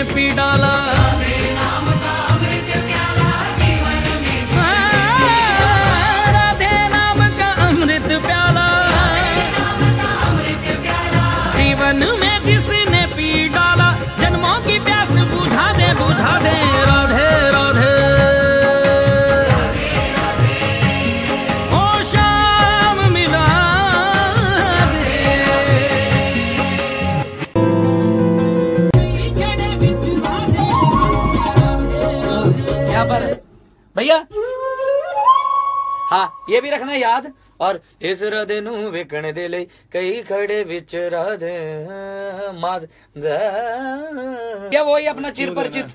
P डाला। राधे नाम का अमृत प्याला, जीवन में जिसने पी डाला, जन्मों की प्यास बुझा दे बुझा दे। राधे राधे ओ शाम मिला दे। यहाँ पर भैया, हाँ ये भी रखना याद। और इस राधे नू वेखण दे लई कई खड़े विच राधे माज। क्या वही अपना चिर परिचित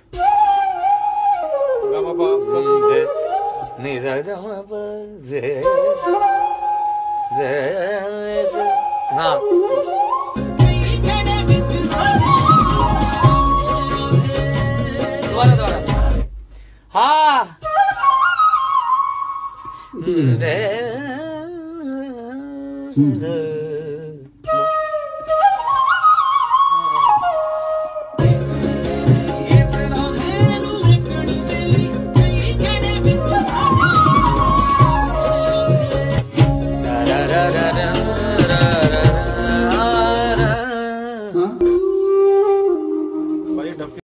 हाँ दोबारा हाँ